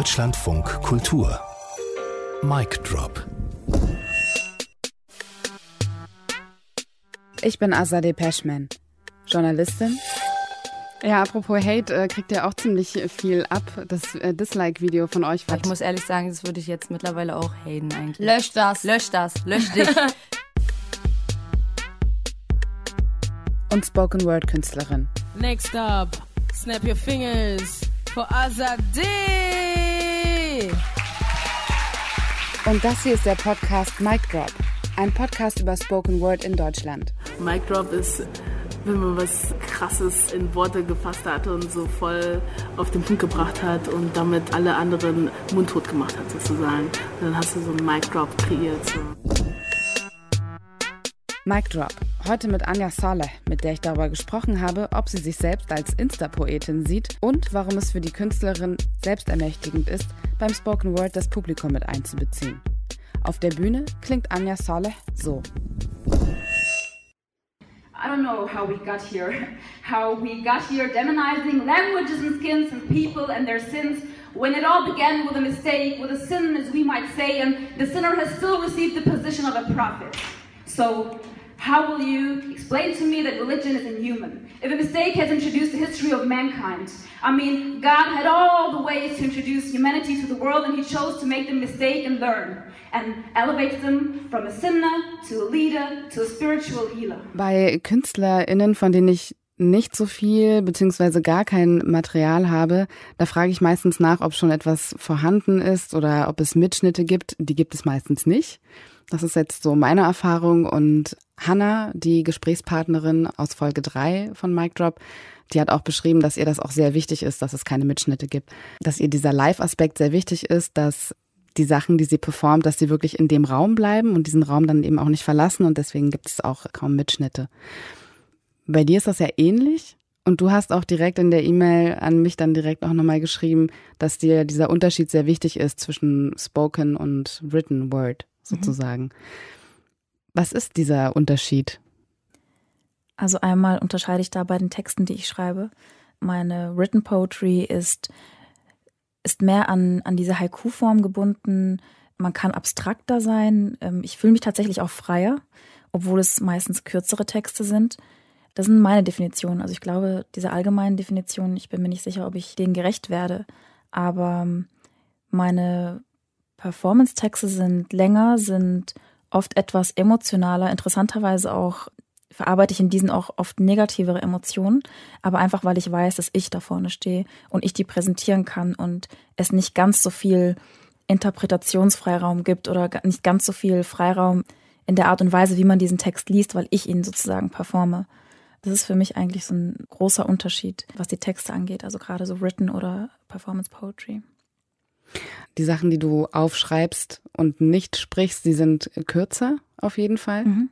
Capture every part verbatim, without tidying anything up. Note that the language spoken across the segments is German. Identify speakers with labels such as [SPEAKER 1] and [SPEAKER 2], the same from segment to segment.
[SPEAKER 1] Deutschlandfunk Kultur. Mic Drop.
[SPEAKER 2] Ich bin Azadeh Peschman, Journalistin. Ja, apropos Hate, äh, kriegt ihr auch ziemlich viel ab. Das äh, Dislike-Video von euch.
[SPEAKER 3] Ich muss ehrlich sagen, das würde ich jetzt mittlerweile auch haten eigentlich.
[SPEAKER 4] Lösch das.
[SPEAKER 3] Lösch das. Lösch dich.
[SPEAKER 2] Und Spoken-Word-Künstlerin.
[SPEAKER 5] Next up, snap your fingers for Azadeh.
[SPEAKER 2] Und das hier ist der Podcast Mic Drop. Ein Podcast über Spoken Word in Deutschland.
[SPEAKER 6] Mic Drop ist, wenn man was Krasses in Worte gefasst hat und so voll auf den Punkt gebracht hat und damit alle anderen mundtot gemacht hat sozusagen. Dann hast du so einen Mic Drop kreiert. So.
[SPEAKER 2] Mic Drop. Heute mit Anja Saleh, mit der ich darüber gesprochen habe, ob sie sich selbst als Insta-Poetin sieht und warum es für die Künstlerin selbstermächtigend ist, beim Spoken Word das Publikum mit einzubeziehen. Auf der Bühne klingt Anja Saleh so.
[SPEAKER 7] I don't know how we got here, how we got here demonizing languages and skins and people and their sins, when it all began with a mistake, with a sin as we might say, and the sinner has still received the position of a prophet. So, how will you explain to me that religion is inhuman? If a mistake has introduced the history of mankind, I mean, God had all the ways to introduce humanity to the world, and he chose to make them mistake and learn, and elevates them from a sinner to a leader to a spiritual healer.
[SPEAKER 2] Bei KünstlerInnen, von denen ich nicht so viel bzw. gar kein Material habe, da frage ich meistens nach, ob schon etwas vorhanden ist oder ob es Mitschnitte gibt. Die gibt es meistens nicht. Das ist jetzt so meine Erfahrung. Und Hannah, die Gesprächspartnerin aus Folge drei von Mic Drop, die hat auch beschrieben, dass ihr das auch sehr wichtig ist, dass es keine Mitschnitte gibt. Dass ihr dieser Live-Aspekt sehr wichtig ist, dass die Sachen, die sie performt, dass sie wirklich in dem Raum bleiben und diesen Raum dann eben auch nicht verlassen. Und deswegen gibt es auch kaum Mitschnitte. Bei dir ist das ja ähnlich. Und du hast auch direkt in der E-Mail an mich dann direkt auch nochmal geschrieben, dass dir dieser Unterschied sehr wichtig ist zwischen Spoken und Written Word sozusagen. Mhm. Was ist dieser Unterschied?
[SPEAKER 4] Also einmal unterscheide ich da bei den Texten, die ich schreibe. Meine Written Poetry ist, ist mehr an, an diese Haiku-Form gebunden. Man kann abstrakter sein. Ich fühle mich tatsächlich auch freier, obwohl es meistens kürzere Texte sind. Das sind meine Definitionen. Also ich glaube, diese allgemeinen Definitionen, ich bin mir nicht sicher, ob ich denen gerecht werde. Aber meine Performance-Texte sind länger, sind oft etwas emotionaler. Interessanterweise auch verarbeite ich in diesen auch oft negativere Emotionen. Aber einfach, weil ich weiß, dass ich da vorne stehe und ich die präsentieren kann und es nicht ganz so viel Interpretationsfreiraum gibt oder nicht ganz so viel Freiraum in der Art und Weise, wie man diesen Text liest, weil ich ihn sozusagen performe. Das ist für mich eigentlich so ein großer Unterschied, was die Texte angeht, also gerade so Written oder Performance Poetry.
[SPEAKER 2] Die Sachen, die du aufschreibst und nicht sprichst, die sind kürzer auf jeden Fall. Mhm.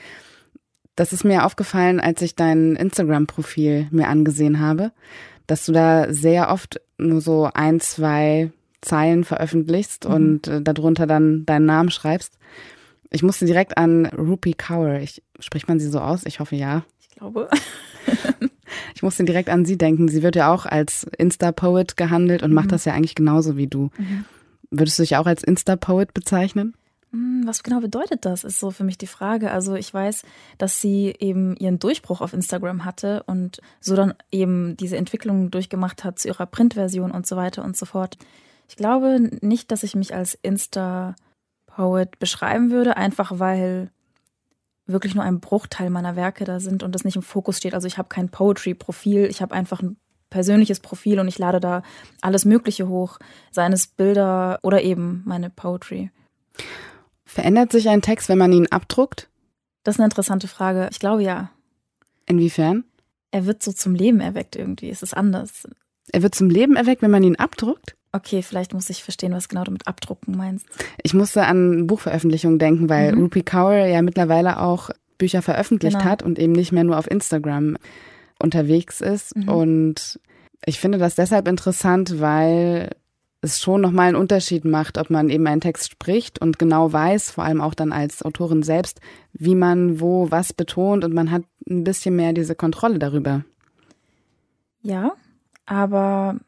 [SPEAKER 2] Das ist mir aufgefallen, als ich dein Instagram-Profil mir angesehen habe, dass du da sehr oft nur so ein, zwei Zeilen veröffentlichst mhm. und äh, darunter dann deinen Namen schreibst. Ich musste direkt an Rupi Kaur, ich, spricht man sie so aus? Ich hoffe ja.
[SPEAKER 4] Ich glaube.
[SPEAKER 2] Ich musste direkt an sie denken. Sie wird ja auch als Insta-Poet gehandelt und mhm. macht das ja eigentlich genauso wie du. Mhm. Würdest du dich auch als Insta-Poet bezeichnen?
[SPEAKER 4] Was genau bedeutet das, ist so für mich die Frage. Also ich weiß, dass sie eben ihren Durchbruch auf Instagram hatte und so dann eben diese Entwicklung durchgemacht hat zu ihrer Printversion und so weiter und so fort. Ich glaube nicht, dass ich mich als Insta-Poet beschreiben würde, einfach weil wirklich nur ein Bruchteil meiner Werke da sind und das nicht im Fokus steht. Also ich habe kein Poetry-Profil, ich habe einfach ein persönliches Profil und ich lade da alles Mögliche hoch, seien es Bilder oder eben meine Poetry.
[SPEAKER 2] Verändert sich ein Text, wenn man ihn abdruckt?
[SPEAKER 4] Das ist eine interessante Frage. Ich glaube ja.
[SPEAKER 2] Inwiefern?
[SPEAKER 4] Er wird so zum Leben erweckt irgendwie. Es ist anders.
[SPEAKER 2] Er wird zum Leben erweckt, wenn man ihn abdruckt?
[SPEAKER 4] Okay, vielleicht muss ich verstehen, was genau du mit abdrucken meinst.
[SPEAKER 2] Ich musste an Buchveröffentlichungen denken, weil mhm. Rupi Kaur ja mittlerweile auch Bücher veröffentlicht genau. hat und eben nicht mehr nur auf Instagram unterwegs ist. Mhm. Und ich finde das deshalb interessant, weil es schon nochmal einen Unterschied macht, ob man eben einen Text spricht und genau weiß, vor allem auch dann als Autorin selbst, wie man wo was betont und man hat ein bisschen mehr diese Kontrolle darüber.
[SPEAKER 4] Ja, aber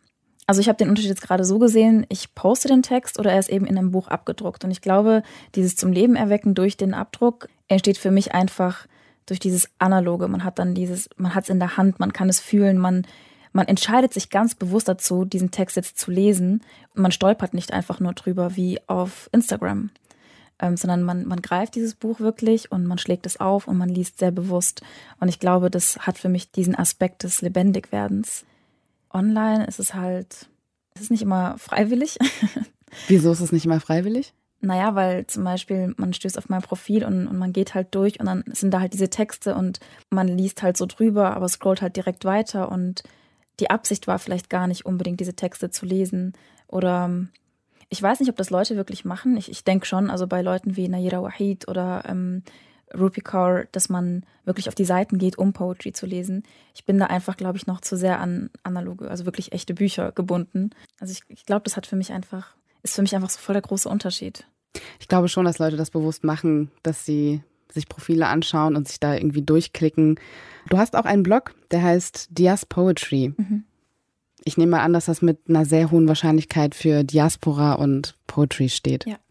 [SPEAKER 4] Also ich habe den Unterschied jetzt gerade so gesehen, ich poste den Text oder er ist eben in einem Buch abgedruckt. Und ich glaube, dieses zum Leben erwecken durch den Abdruck entsteht für mich einfach durch dieses Analoge. Man hat dann dieses, man hat es in der Hand, man kann es fühlen, man, man entscheidet sich ganz bewusst dazu, diesen Text jetzt zu lesen. Und man stolpert nicht einfach nur drüber wie auf Instagram, ähm, sondern man, man greift dieses Buch wirklich und man schlägt es auf und man liest sehr bewusst. Und ich glaube, das hat für mich diesen Aspekt des Lebendigwerdens. Online ist es halt, es ist nicht immer freiwillig.
[SPEAKER 2] Wieso ist es nicht immer freiwillig?
[SPEAKER 4] Naja, weil zum Beispiel man stößt auf mein Profil und, und man geht halt durch und dann sind da halt diese Texte und man liest halt so drüber, aber scrollt halt direkt weiter und die Absicht war vielleicht gar nicht unbedingt, diese Texte zu lesen. Oder ich weiß nicht, ob das Leute wirklich machen. Ich, ich denke schon, also bei Leuten wie Nayira Wahid oder ähm, Rupi Kaur, dass man wirklich auf die Seiten geht, um Poetry zu lesen. Ich bin da einfach, glaube ich, noch zu sehr an analoge, also wirklich echte Bücher gebunden. Also ich, ich glaube, das hat für mich einfach, ist für mich einfach so voll der große Unterschied.
[SPEAKER 2] Ich glaube schon, dass Leute das bewusst machen, dass sie sich Profile anschauen und sich da irgendwie durchklicken. Du hast auch einen Blog, der heißt Dias Poetry. Mhm. Ich nehme mal an, dass das mit einer sehr hohen Wahrscheinlichkeit für Diaspora und Poetry steht.
[SPEAKER 4] Ja.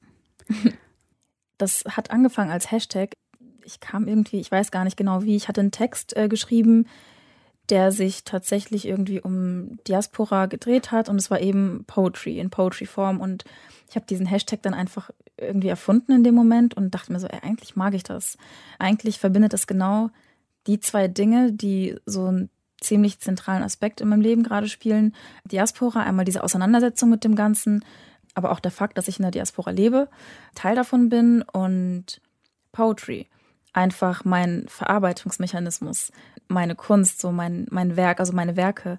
[SPEAKER 4] Das hat angefangen als Hashtag. Ich kam irgendwie, ich weiß gar nicht genau wie, ich hatte einen Text äh, geschrieben, der sich tatsächlich irgendwie um Diaspora gedreht hat und es war eben Poetry in Poetry-Form und ich habe diesen Hashtag dann einfach irgendwie erfunden in dem Moment und dachte mir so, ey, eigentlich mag ich das. Eigentlich verbindet das genau die zwei Dinge, die so einen ziemlich zentralen Aspekt in meinem Leben gerade spielen. Diaspora, einmal diese Auseinandersetzung mit dem Ganzen, aber auch der Fakt, dass ich in der Diaspora lebe, Teil davon bin und Poetry. Einfach mein Verarbeitungsmechanismus, meine Kunst, so mein, mein Werk, also meine Werke.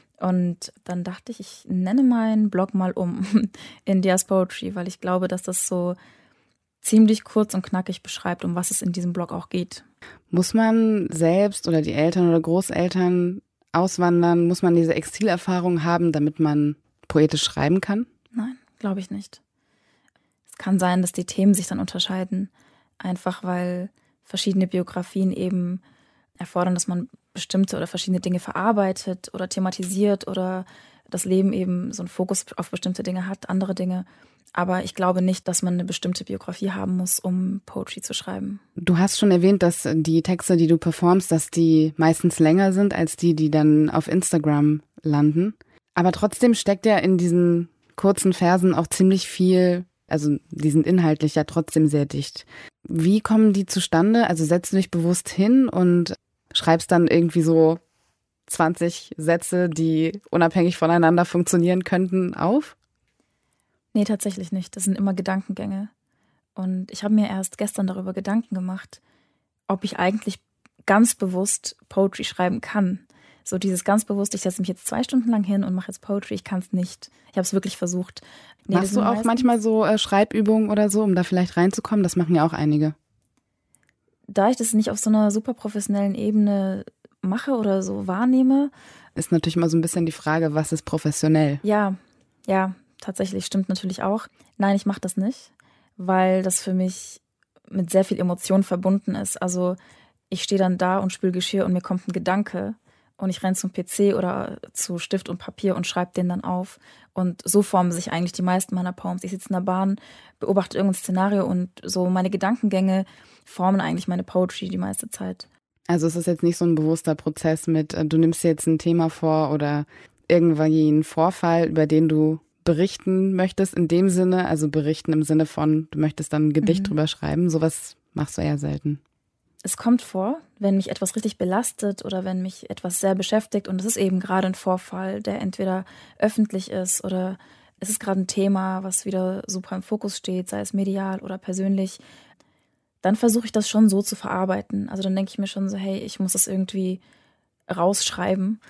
[SPEAKER 4] Und dann dachte ich, ich nenne meinen Blog mal um in Dias Poetry, weil ich glaube, dass das so ziemlich kurz und knackig beschreibt, um was es in diesem Blog auch geht.
[SPEAKER 2] Muss man selbst oder die Eltern oder Großeltern auswandern? Muss man diese Exilerfahrung haben, damit man poetisch schreiben kann?
[SPEAKER 4] Nein, glaube ich nicht. Es kann sein, dass die Themen sich dann unterscheiden, einfach weil verschiedene Biografien eben erfordern, dass man bestimmte oder verschiedene Dinge verarbeitet oder thematisiert oder das Leben eben so einen Fokus auf bestimmte Dinge hat, andere Dinge. Aber ich glaube nicht, dass man eine bestimmte Biografie haben muss, um Poetry zu schreiben.
[SPEAKER 2] Du hast schon erwähnt, dass die Texte, die du performst, dass die meistens länger sind als die, die dann auf Instagram landen. Aber trotzdem steckt ja in diesen kurzen Versen auch ziemlich viel, also die sind inhaltlich ja trotzdem sehr dicht. Wie kommen die zustande? Also setzt du dich bewusst hin und schreibst dann irgendwie so zwanzig Sätze, die unabhängig voneinander funktionieren könnten, auf?
[SPEAKER 4] Nee, tatsächlich nicht. Das sind immer Gedankengänge. Und ich habe mir erst gestern darüber Gedanken gemacht, ob ich eigentlich ganz bewusst Poetry schreiben kann. So dieses ganz bewusst, ich setze mich jetzt zwei Stunden lang hin und mache jetzt Poetry, ich kann es nicht. Ich habe es wirklich versucht. Nee,
[SPEAKER 2] Machst du auch manchmal so äh, Schreibübungen oder so, um da vielleicht reinzukommen? Das machen ja auch einige.
[SPEAKER 4] Da ich das nicht auf so einer super professionellen Ebene mache oder so wahrnehme.
[SPEAKER 2] Ist natürlich immer so ein bisschen die Frage, was ist professionell?
[SPEAKER 4] Ja, ja, tatsächlich, stimmt natürlich auch. Nein, ich mache das nicht, weil das für mich mit sehr viel Emotion verbunden ist. Also ich stehe dann da und spüle Geschirr und mir kommt ein Gedanke und ich renne zum P C oder zu Stift und Papier und schreibe den dann auf. Und so formen sich eigentlich die meisten meiner Poems. Ich sitze in der Bahn, beobachte irgendein Szenario und so meine Gedankengänge formen eigentlich meine Poetry die meiste Zeit.
[SPEAKER 2] Also es ist jetzt nicht so ein bewusster Prozess mit, du nimmst dir jetzt ein Thema vor oder irgendeinen Vorfall, über den du berichten möchtest in dem Sinne, also berichten im Sinne von, du möchtest dann ein Gedicht mhm. drüber schreiben. Sowas machst du eher selten.
[SPEAKER 4] Es kommt vor, wenn mich etwas richtig belastet oder wenn mich etwas sehr beschäftigt und es ist eben gerade ein Vorfall, der entweder öffentlich ist oder es ist gerade ein Thema, was wieder super im Fokus steht, sei es medial oder persönlich, dann versuche ich das schon so zu verarbeiten. Also dann denke ich mir schon so, hey, ich muss das irgendwie rausschreiben.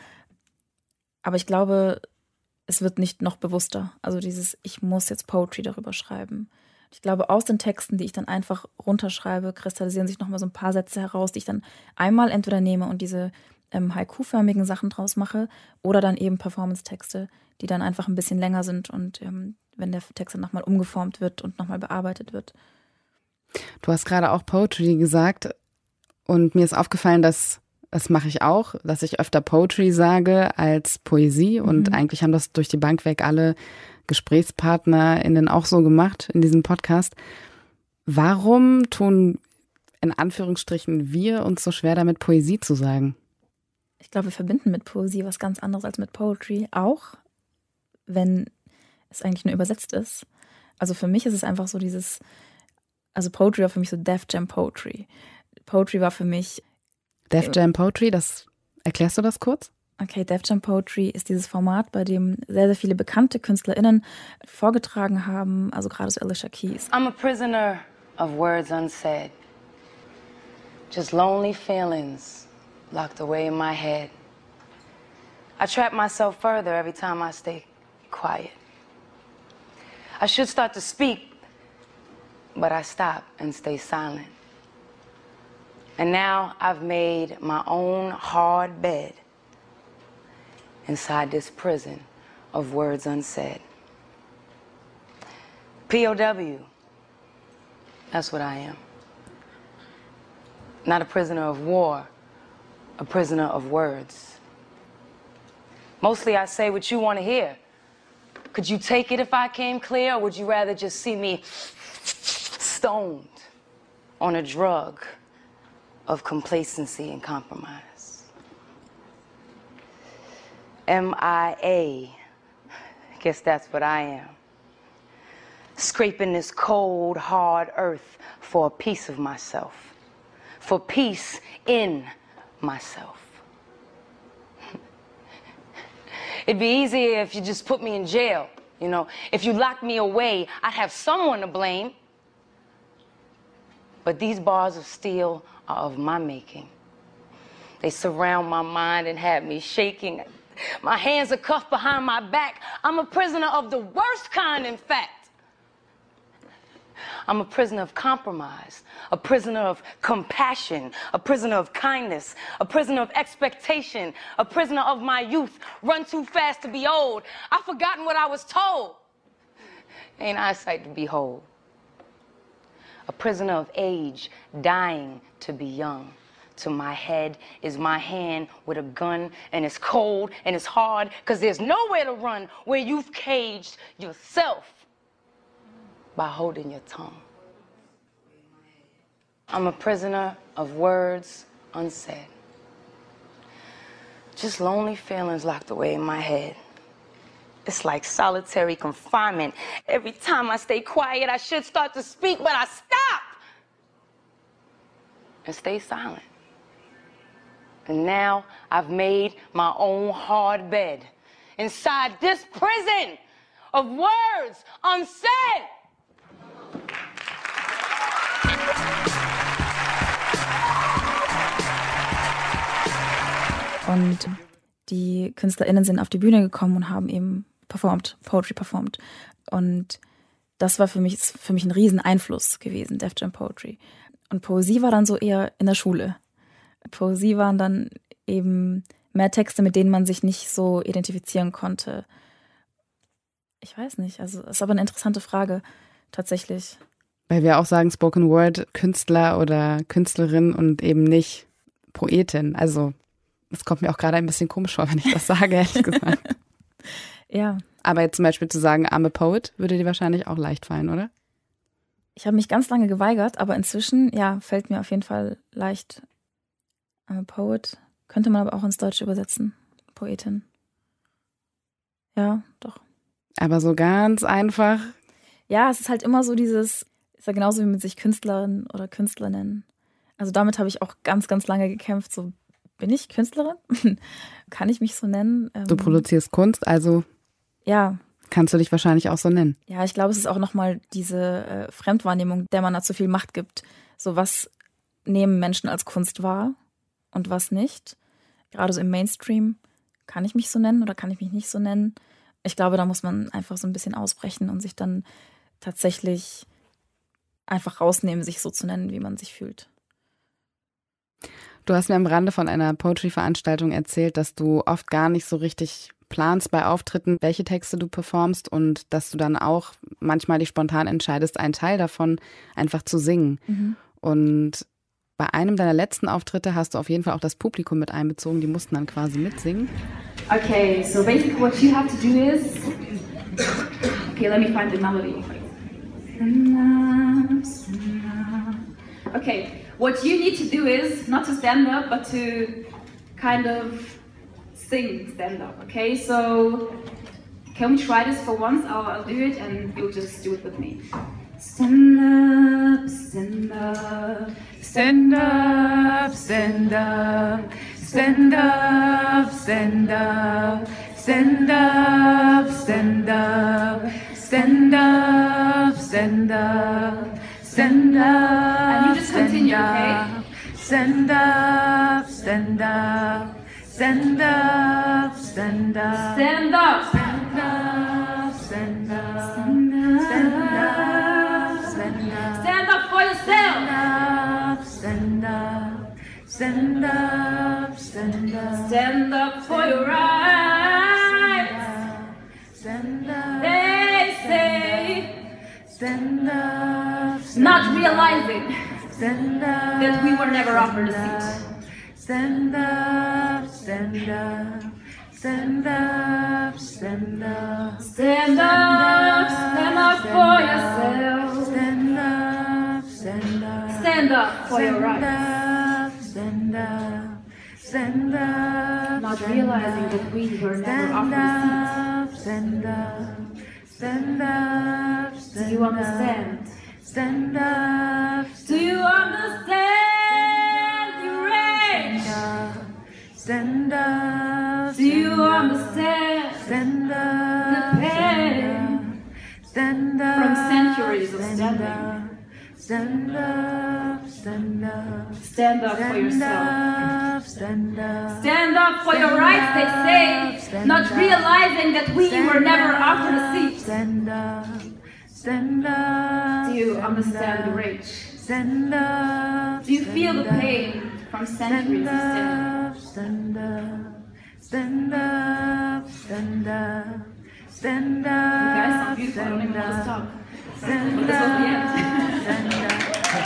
[SPEAKER 4] Aber ich glaube, es wird nicht noch bewusster. Also dieses, ich muss jetzt Poetry darüber schreiben. Ich glaube, aus den Texten, die ich dann einfach runterschreibe, kristallisieren sich nochmal so ein paar Sätze heraus, die ich dann einmal entweder nehme und diese ähm, Haiku-förmigen Sachen draus mache oder dann eben Performance-Texte, die dann einfach ein bisschen länger sind und ähm, wenn der Text dann nochmal umgeformt wird und nochmal bearbeitet wird.
[SPEAKER 2] Du hast gerade auch Poetry gesagt und mir ist aufgefallen, dass Das mache ich auch, dass ich öfter Poetry sage als Poesie. Und
[SPEAKER 4] Mhm.
[SPEAKER 2] eigentlich haben das durch die Bank weg alle GesprächspartnerInnen auch so gemacht in diesem Podcast. Warum tun in Anführungsstrichen wir uns so schwer damit, Poesie zu sagen?
[SPEAKER 4] Ich glaube, wir verbinden mit Poesie was ganz anderes als mit Poetry, auch wenn es eigentlich nur übersetzt ist. Also für mich ist es einfach so dieses, also Poetry war für mich so Def Jam Poetry. Poetry war für mich...
[SPEAKER 2] Def Jam Poetry, das erklärst du das kurz?
[SPEAKER 4] Okay, Def Jam Poetry ist dieses Format, bei dem sehr, sehr viele bekannte KünstlerInnen vorgetragen haben, also gerade so Alicia Keys.
[SPEAKER 8] I'm a prisoner of words unsaid. Just lonely feelings locked away in my head. I trap myself further every time I stay quiet. I should start to speak, but I stop and stay silent. And now I've made my own hard bed inside this prison of words unsaid. P O W, that's what I am. Not a prisoner of war, a prisoner of words. Mostly I say what you want to hear. Could you take it if I came clear, or would you rather just see me stoned on a drug of complacency and compromise? M I A, guess that's what I am. Scraping this cold, hard earth for a piece of myself. For peace in myself. It'd be easier if you just put me in jail, you know. If you locked me away, I'd have someone to blame. But these bars of steel are of my making. They surround my mind and have me shaking. My hands are cuffed behind my back. I'm a prisoner of the worst kind, in fact. I'm a prisoner of compromise, a prisoner of compassion, a prisoner of kindness, a prisoner of expectation, a prisoner of my youth, run too fast to be old. I've forgotten what I was told. Ain't eyesight to behold. A prisoner of age, dying to be young. To my head is my hand with a gun, and it's cold and it's hard, because there's nowhere to run where you've caged yourself by holding your tongue. I'm a prisoner of words unsaid. Just lonely feelings locked away in my head. It's like solitary confinement. Every time I stay quiet, I should start to speak, but I stop and stay silent. And now I've made my own hard bed inside this prison of words unsaid.
[SPEAKER 4] Und die KünstlerInnen sind auf die Bühne gekommen und haben eben performt, Poetry performt. Und das war für mich, ist für mich ein riesen Einfluss gewesen, Def Jam Poetry. Und Poesie war dann so eher in der Schule. Poesie waren dann eben mehr Texte, mit denen man sich nicht so identifizieren konnte. Ich weiß nicht, also es ist aber eine interessante Frage, tatsächlich.
[SPEAKER 2] Weil wir auch sagen Spoken Word Künstler oder Künstlerin und eben nicht Poetin. Also es kommt mir auch gerade ein bisschen komisch vor, wenn ich das sage, ehrlich gesagt.
[SPEAKER 4] Ja.
[SPEAKER 2] Aber jetzt zum Beispiel zu sagen, I'm a poet, würde dir wahrscheinlich auch leicht fallen, oder?
[SPEAKER 4] Ich habe mich ganz lange geweigert, aber inzwischen, ja, fällt mir auf jeden Fall leicht. I'm a poet. Könnte man aber auch ins Deutsche übersetzen. Poetin. Ja, doch.
[SPEAKER 2] Aber so ganz einfach.
[SPEAKER 4] Ja, es ist halt immer so dieses, ist ja genauso wie mit sich Künstlerin oder Künstler nennen. Also damit habe ich auch ganz, ganz lange gekämpft. So, bin ich Künstlerin? Kann ich mich so nennen?
[SPEAKER 2] Du produzierst Kunst, also
[SPEAKER 4] ja.
[SPEAKER 2] Kannst du dich wahrscheinlich auch so nennen.
[SPEAKER 4] Ja, ich glaube, es ist auch nochmal diese äh, Fremdwahrnehmung, der man da zu viel Macht gibt. So, was nehmen Menschen als Kunst wahr und was nicht? Gerade so im Mainstream, kann ich mich so nennen oder kann ich mich nicht so nennen? Ich glaube, da muss man einfach so ein bisschen ausbrechen und sich dann tatsächlich einfach rausnehmen, sich so zu nennen, wie man sich fühlt.
[SPEAKER 2] Du hast mir am Rande von einer Poetry-Veranstaltung erzählt, dass du oft gar nicht so richtig planst bei Auftritten, welche Texte du performst und dass du dann auch manchmal dich spontan entscheidest, einen Teil davon einfach zu singen. Mhm. Und bei einem deiner letzten Auftritte hast du auf jeden Fall auch das Publikum mit einbezogen. Die mussten dann quasi mitsingen.
[SPEAKER 7] Okay, so basically what you have to do is... Okay, let me find the melody. Okay, what you need to do is not to stand up, but to kind of sing stand up, okay? So, can we try this for once? I'll, I'll do it and you'll just do it with me. Stand up, stand up, stand up, stand up, stand up, stand up, stand up, stand up, stand up, stand up, stand up. And you just continue, okay? Stand up, stand up, stand up, stand up, stand up, stand up, stand up, stand up, stand up, stand up for yourself. Stand up, stand up, stand up, stand up for your rights. Stand up, they say. Stand up, not realizing that we were never offered a seat. Stand up, stand up, stand up, stand up, stand up, stand up for yourself. Stand up, stand up, stand up for your rights. Stand up, stand up, not realizing that we were never offered a seat. Stand up. Stand up, stand do you understand? Stand up. Do you understand your rage? Stand up. Do you understand? Stand up. The pain. Stand up. From centuries of standing. Stand up, stand up. Stand up for yourself. Stand up. Stand up for your rights, they say, not realizing that we were never offered a seat. Stand up. Stand up. Do you understand the rage? Stand up. Do you feel the pain from centuries of standing? Stand up. Stand up. Stand up. Stand up. You guys are beautiful. I don't even want to stop. Stand up. This was the end. Stand up.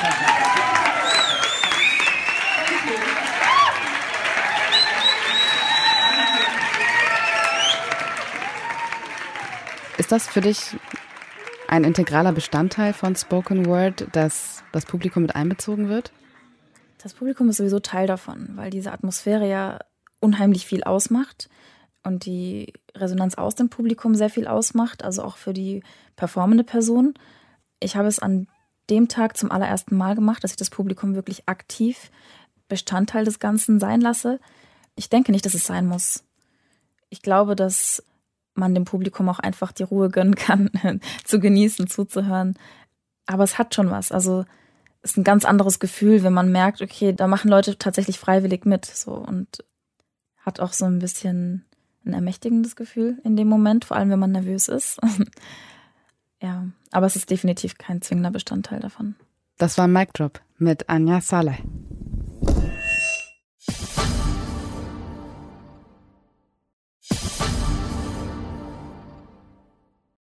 [SPEAKER 2] Ist das für dich ein integraler Bestandteil von Spoken Word, dass das Publikum mit einbezogen wird?
[SPEAKER 4] Das Publikum ist sowieso Teil davon, weil diese Atmosphäre ja unheimlich viel ausmacht und die Resonanz aus dem Publikum sehr viel ausmacht, also auch für die performende Person. Ich habe es an dem Tag zum allerersten Mal gemacht, dass ich das Publikum wirklich aktiv Bestandteil des Ganzen sein lasse. Ich denke nicht, dass es sein muss. Ich glaube, dass man dem Publikum auch einfach die Ruhe gönnen kann, zu genießen, zuzuhören. Aber es hat schon was. Also es ist ein ganz anderes Gefühl, wenn man merkt, okay, da machen Leute tatsächlich freiwillig mit. So, und hat auch so ein bisschen ein ermächtigendes Gefühl in dem Moment, vor allem wenn man nervös ist. Ja, aber es ist definitiv kein zwingender Bestandteil davon.
[SPEAKER 2] Das war Mic Drop mit Anja Saleh.